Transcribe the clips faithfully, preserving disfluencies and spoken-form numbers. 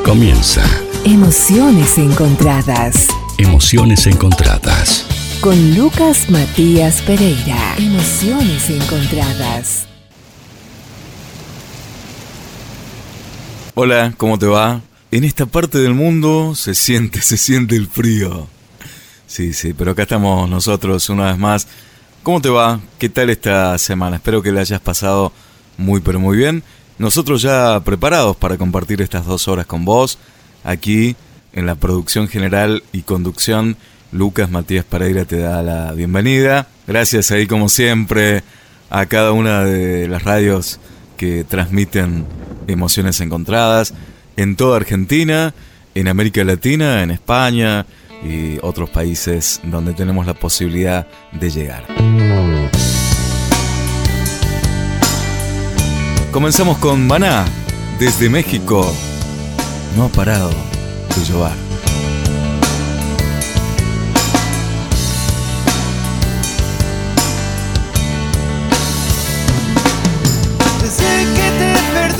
Comienza Emociones encontradas. Emociones encontradas. Con Lucas Matías Pereira. Emociones encontradas. Hola, ¿cómo te va? En esta parte del mundo se siente, se siente el frío. Sí, sí, pero acá estamos nosotros una vez más. ¿Cómo te va? ¿Qué tal esta semana? Espero que la hayas pasado muy, pero muy bien. Nosotros ya preparados para compartir estas dos horas con vos. Aquí, en la producción general y conducción, Lucas Matías Pereira te da la bienvenida. Gracias ahí, como siempre, a cada una de las radios que transmiten emociones encontradas en toda Argentina, en América Latina, en España y otros países donde tenemos la posibilidad de llegar. Comenzamos con Maná, desde México. No ha parado de llover. Desde que te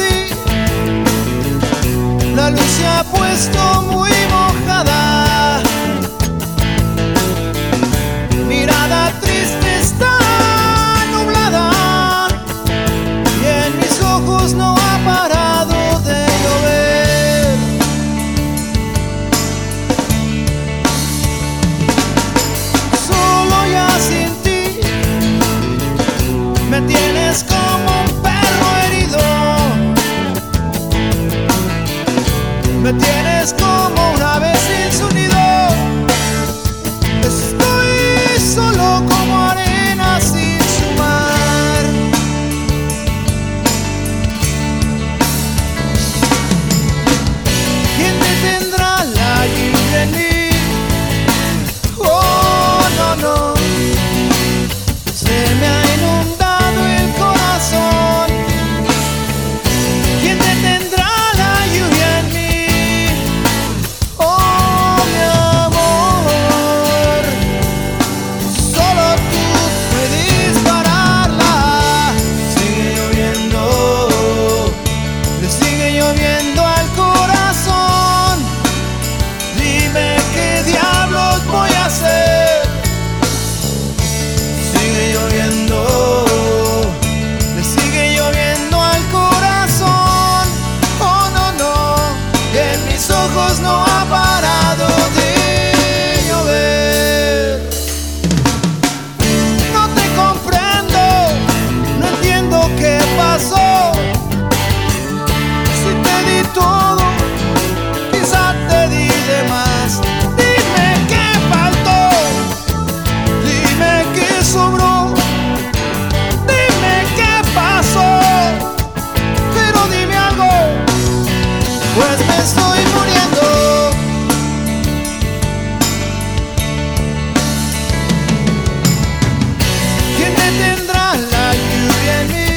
perdí, la luz se ha puesto muy mojada. Mirada triste está nublada y en mis ojos no ha parado de llover. Solo ya sin ti me tienes como un perro herido. Me tienes como una ave sin su nido. Estoy solo como arena sin su mar. ¿Quién detendrá la lluvia en mí? Oh, no, no. Se me ha inundado el corazón. ¿Quién detendrá la lluvia en mí? Oh, mi amor, solo tú puedes pararla. Sigue lloviendo, le sigue lloviendo al corazón. Dime qué diablos voy a hacer. Sigue lloviendo, le sigue lloviendo al corazón. Oh, no, no, y en mis ojos no ha parado de llover. No te comprendo, no entiendo qué pasó. Si te di todo, quizá te di de más. Dime qué faltó, dime qué sobró, dime qué pasó, pero dime algo, pues me estoy muriendo. ¿Quién detendrá la lluvia en mí?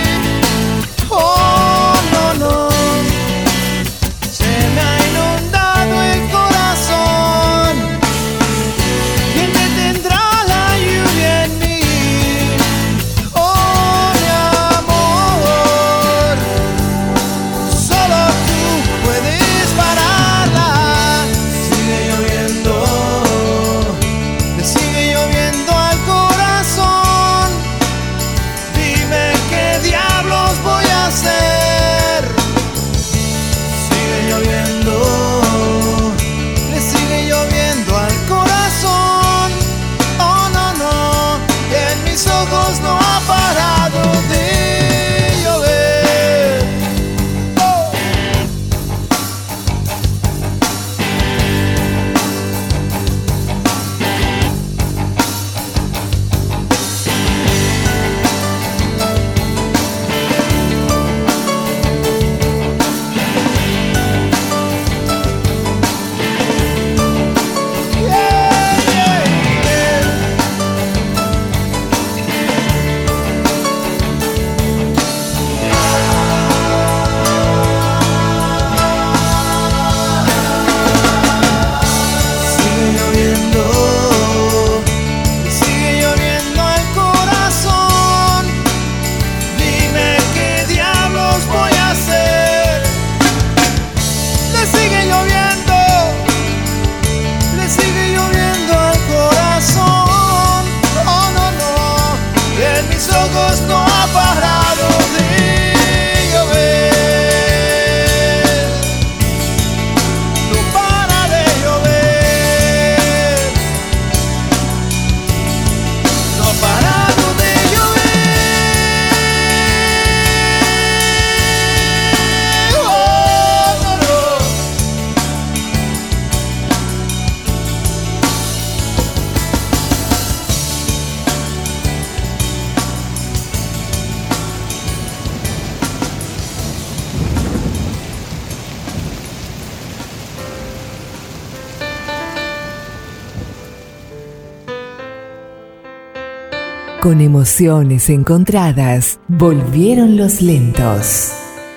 Oh, no, no. Se me ha inundado el corazón. ¿Quién detendrá la lluvia en mí? Oh, mi amor, solo tú puedes Con emociones encontradas, volvieron los lentos.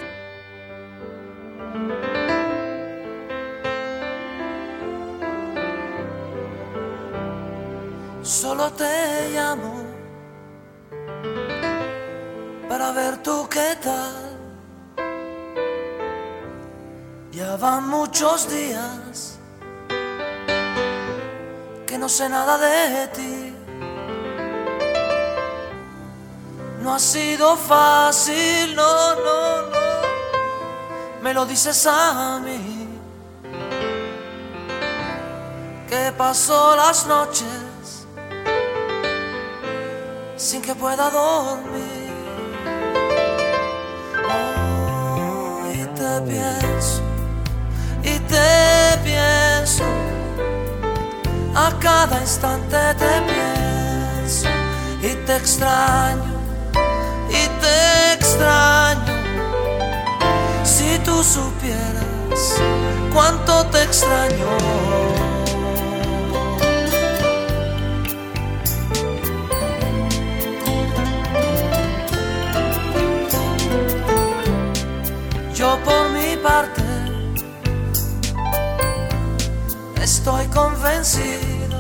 Solo te llamo para ver tú qué tal. Ya van muchos días que no sé nada de ti. No ha sido fácil, no, no, no. Me lo dices a mí, que paso las noches sin que pueda dormir. Oh, y te pienso, y te pienso, a cada instante te pienso, y te extraño, y te extraño. Si tú supieras cuánto te extraño. Yo por mi parte estoy convencido,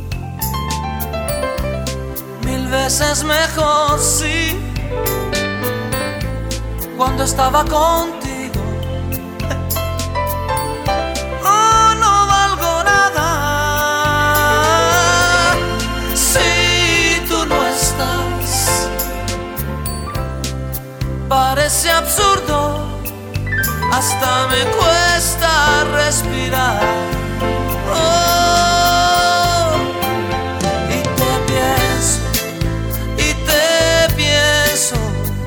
mil veces mejor, sí, cuando estaba contigo. Oh, no valgo nada si tú no estás. Parece absurdo, hasta me cuesta respirar. Oh, y te pienso, y te pienso,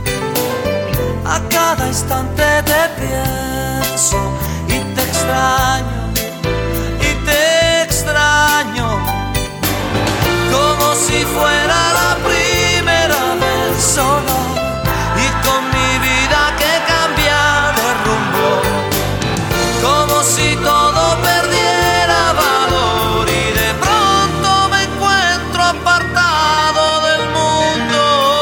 a cada instante te pienso, y te extraño, y te extraño, como si fuera la primera vez solo, y con mi vida que cambia de rumbo, como si todo perdiera valor, y de pronto me encuentro apartado del mundo.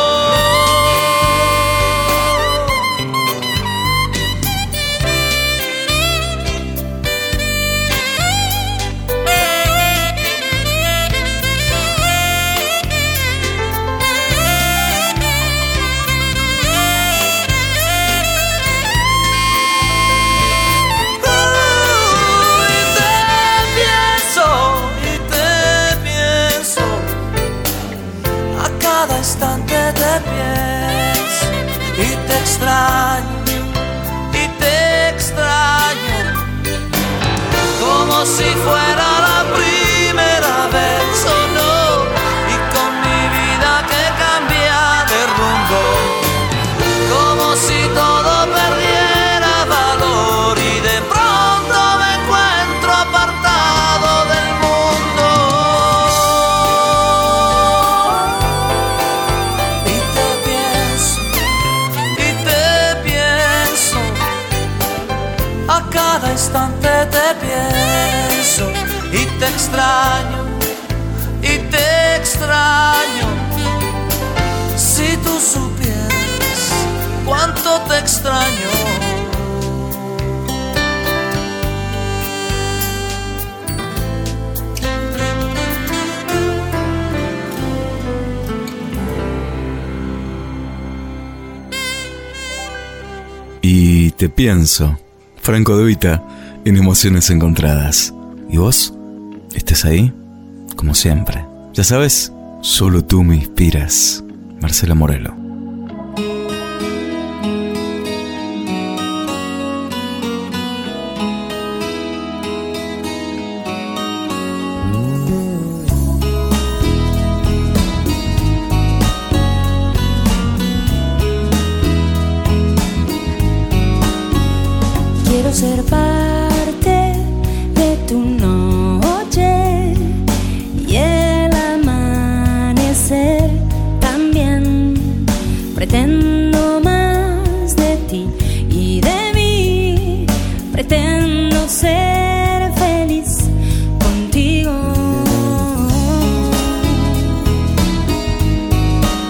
Te pienso, y te extraño, y te extraño, como si fuera la primera vez, oh no, y con mi vida que cambia de rumbo, como si todo perdiera valor, y de pronto me encuentro apartado del mundo. A cada instante te pienso, y te extraño, y te extraño. Si tú supieras cuánto te extraño. Y te pienso, Franco De Vita, en Emociones Encontradas. ¿Y vos? ¿Estés ahí? Como siempre. Ya sabes, solo tú me inspiras. Marcela Morelo. Quiero ser parte de tu noche y el amanecer también. Pretendo más de ti y de mí. Pretendo ser feliz contigo.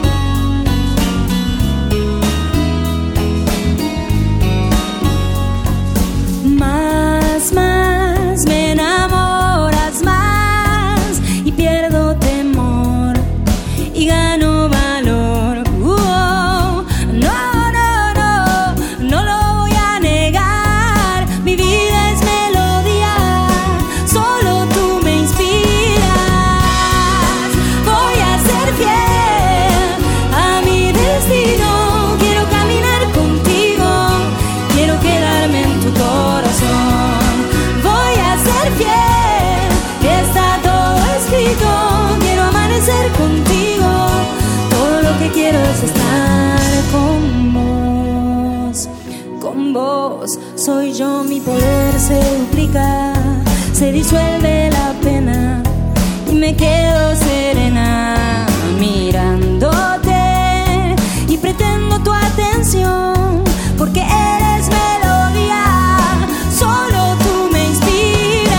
quiero es estar con vos. Con vos soy yo, mi poder se duplica, se disuelve la pena y me quedo serena mirándote y pretendo tu atención porque eres melodía, solo tú me inspiras.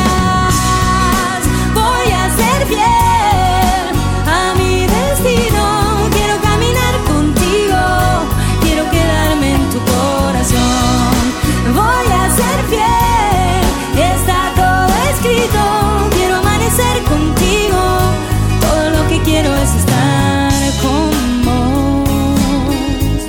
Voy a ser fiel a mi destino, quiero caminar contigo, quiero quedarme en tu corazón. Voy a ser fiel, está todo escrito, quiero amanecer contigo, todo lo que quiero es estar con vos.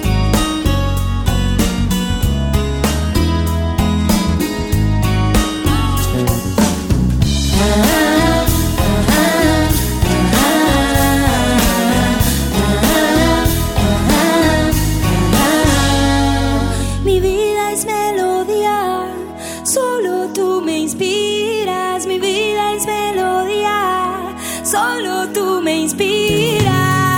Ah, ah, ah, ah, ah. Mi vida es melodía, solo tú me inspiras. Mi vida es melodía, solo tú me inspiras.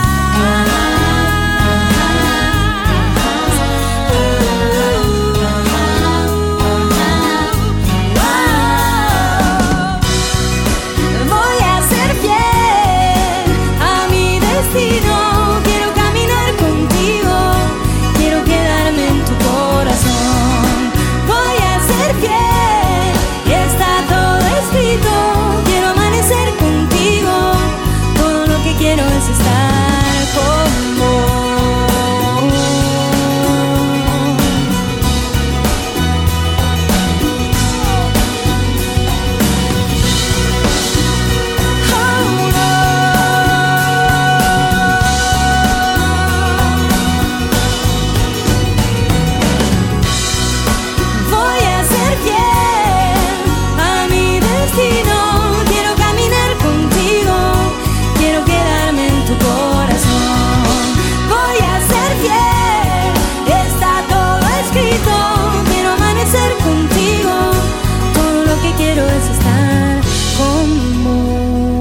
Voy a ser fiel a mi destino, quiero caminar contigo, quiero quedarme en tu corazón. Voy a ser fiel, está todo escrito, quiero amanecer contigo, todo lo que quiero es estar con vos. Oh, no. Voy a ser fiel a mi destino, quiero caminar contigo, quiero quedarme en tu corazón. Voy a ser fiel, está todo escrito, quiero amanecer contigo, todo lo que quiero es estar con vos.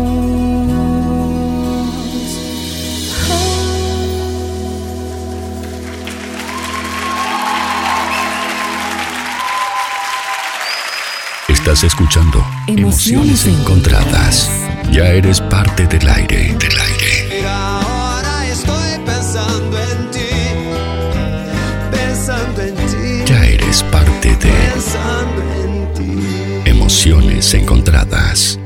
Estás escuchando Emociones Encontradas. Ya eres parte del aire, del aire. Mira, ahora estoy pensando en ti, pensando en ti, Ya eres parte de pensando en ti. Emociones Encontradas.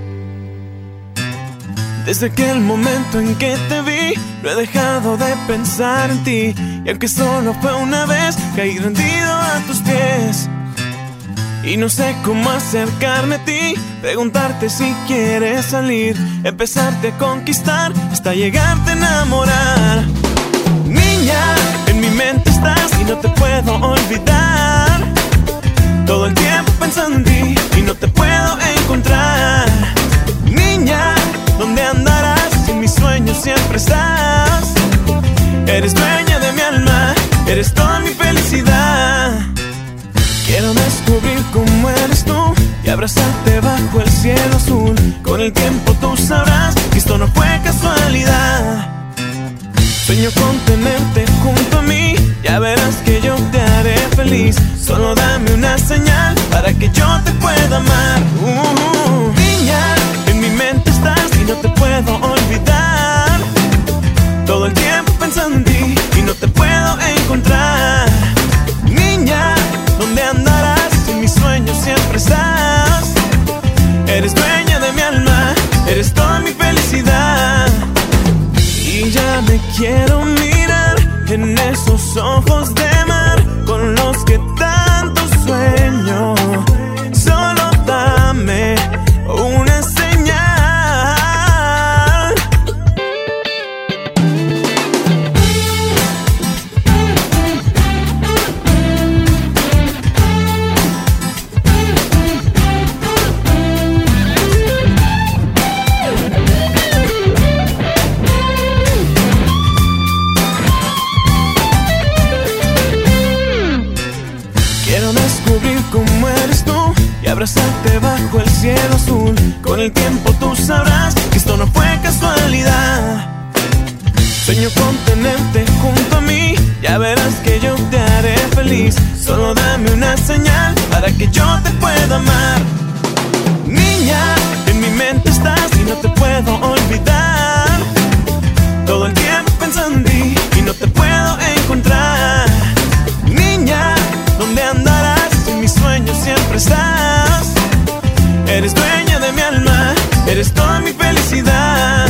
Desde aquel momento en que te vi, no he dejado de pensar en ti. Y aunque solo fue una vez, caí rendido a tus pies. Y no sé cómo acercarme a ti, preguntarte si quieres salir, empezarte a conquistar hasta llegarte a enamorar. Niña, en mi mente estás y no te puedo olvidar. Todo el tiempo pensando en ti y no te puedo encontrar. Niña, ¿dónde andarás? Si en mis sueños siempre estás. Eres dueña de mi alma, eres toda mi felicidad. Quiero descubrir cómo eres tú y abrazarte bajo el cielo azul. Con el tiempo tú sabrás que esto no fue casualidad. Sueño con tenerte junto a mí, ya verás que yo te haré feliz. Solo dame una señal para que yo te pueda amar. uh, Niña, en mi mente estás y no te puedo olvidar. Todo el tiempo pensando en ti y no te puedo encontrar. Niña, ¿dónde andarás? En mis sueños siempre estás. Eres dueña de mi alma, eres toda mi felicidad. Y ya me quiero mirar en esos ojos de mar con los que tanto sueño. Solo dame una señal. Abrazarte bajo el cielo azul. Con el tiempo tú sabrás que esto no fue casualidad. Sueño con tenerte junto a mí, ya verás que yo te haré feliz. Solo dame una señal para que yo te pueda amar. Niña, en mi mente estás y no te puedo olvidar. Todo el tiempo pensando en ti y no te puedo encontrar. Niña, ¿dónde andarás? En mis sueños siempre estás. Eres dueña de mi alma, eres toda mi felicidad.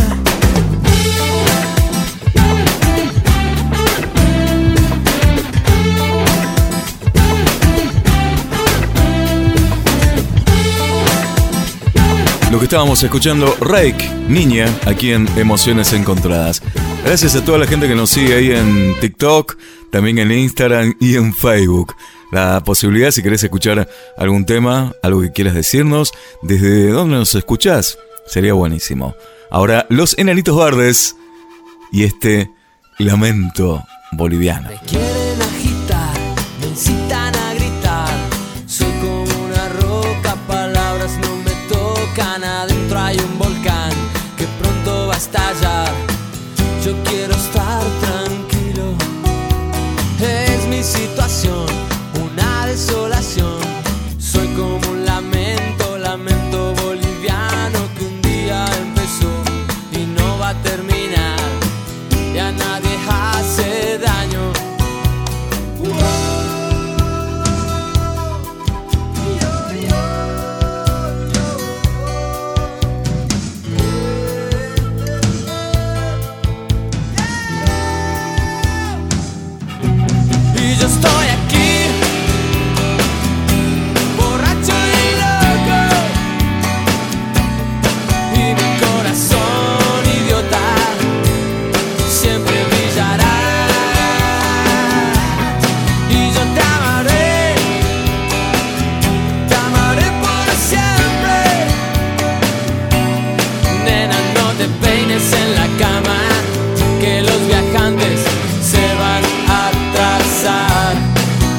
Lo que estábamos escuchando, Rake, Niña, aquí en Emociones Encontradas. Gracias a toda la gente que nos sigue ahí en TikTok, también en Instagram y en Facebook. La posibilidad, si querés escuchar algún tema, algo que quieras decirnos, desde dónde nos escuchás, sería buenísimo. Ahora, Los Enanitos Verdes y este lamento boliviano. Me quieren agitar, me incitan a gritar. Soy como una roca, palabras no me tocan. Adentro hay un volcán que pronto va a estallar. Yo quiero estar tranquilo. Es mi situación, una desolación. Soy como un lamento, lamento boliviano que un día empezó y no va a terminar. Ya nadie hace daño. Y yo estoy aquí, borracho y loco, y mi corazón idiota siempre brillará. Y yo te amaré, te amaré por siempre. Nena, no te peines en la cama, que los viajantes se van a atrasar.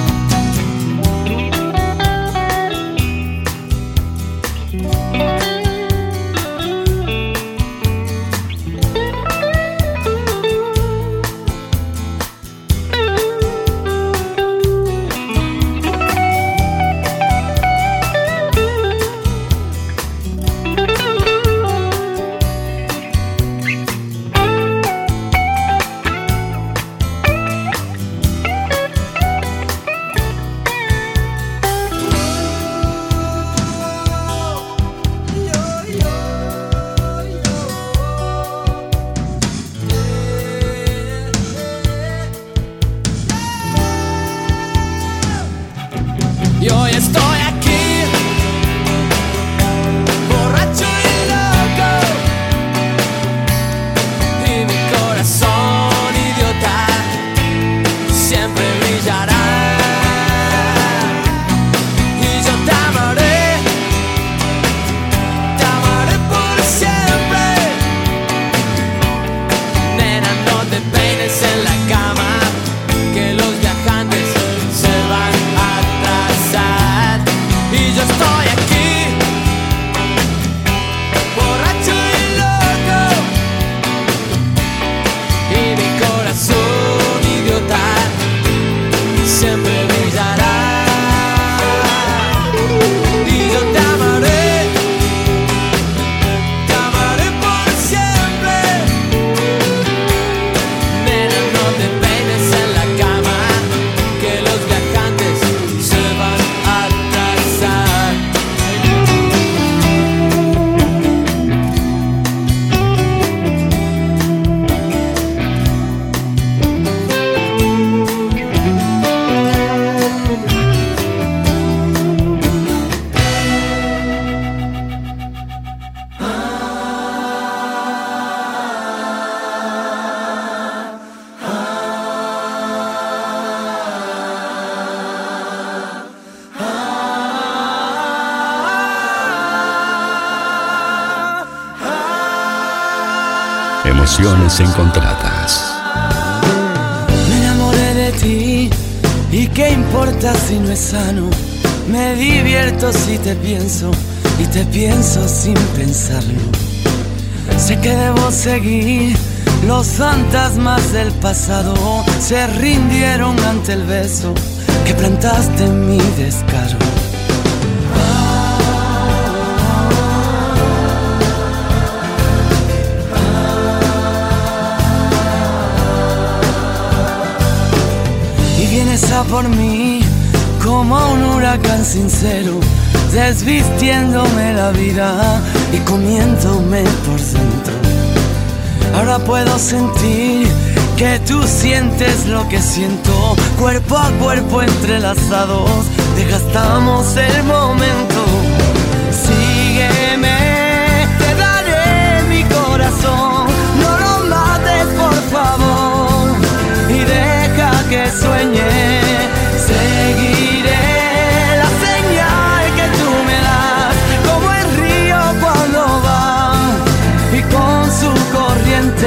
Y hoy estoy aquí, borracho y loco, y mi corazón idiota siempre brillará. Y yo te amaré, te amaré por siempre. Nena, no te peines en la cama, que los viajantes se van a atrasar. Y yo estoy aquí, borracho y loco, y mi corazón idiota siempre brillará. Y yo te amaré, te amaré por siempre. Nena, no te peines en la cama, que los viajantes se van a atrasar. Emociones encontradas. Me enamoré de ti, y qué importa si no es sano. Me divierto si te pienso, y te pienso sin pensarlo. Sé que debo seguir Los fantasmas del pasado se rindieron ante el beso que plantaste en mi descaro. Y vienes a por mí como un huracán sincero, desvistiéndome la vida y comiéndome por dentro. Ahora puedo sentir que tú sientes lo que siento, cuerpo a cuerpo entrelazados, desgastamos el momento. Sígueme, te daré mi corazón, no lo mates por favor y deja que sueñe. Seguiré la señal que tú me das, como el río cuando va y con su corriente.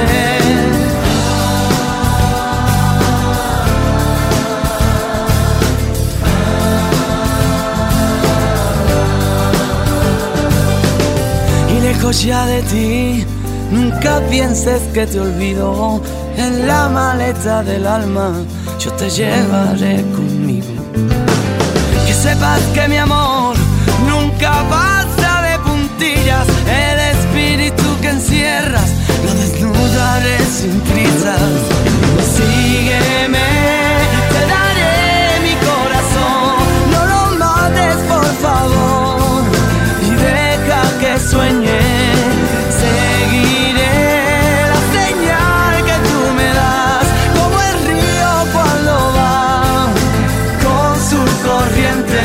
Y lejos ya de ti, nunca pienses que te olvido. En la maleta del alma yo te llevaré conmigo. Que sepas que mi amor nunca pasa de puntillas. El espíritu que encierras lo desnudaré sin prisas. Sígueme, te daré mi corazón, no lo mates por favor y deja que sueñe. Seguiré la señal que tú me das, como el río cuando va con su corriente.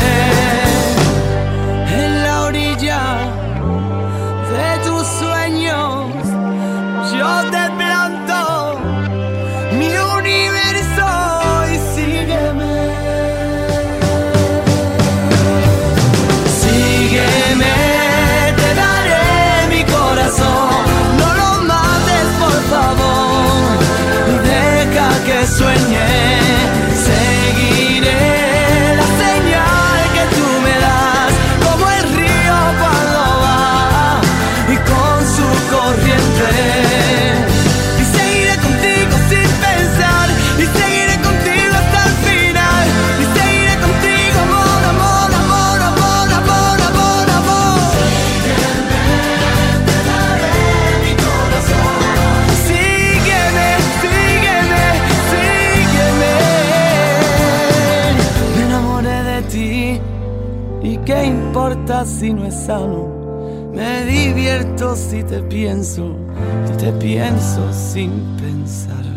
En la orilla de tus sueños yo te planto mi universo y sígueme. Sígueme, te daré mi corazón, no lo mates por favor y deja que sueñe. Seguiré la señal que tú me das, como el río cuando va y con su corriente. Y seguiré contigo sin pensar, y seguiré contigo hasta el final, y seguiré contigo amor, amor, amor, amor, amor, amor, amor. Sígueme, te daré mi corazón. Sígueme, sígueme, sígueme. Me enamoré de ti, y qué importa si no es sano. Me divierto si te pienso, si te pienso sin pensar.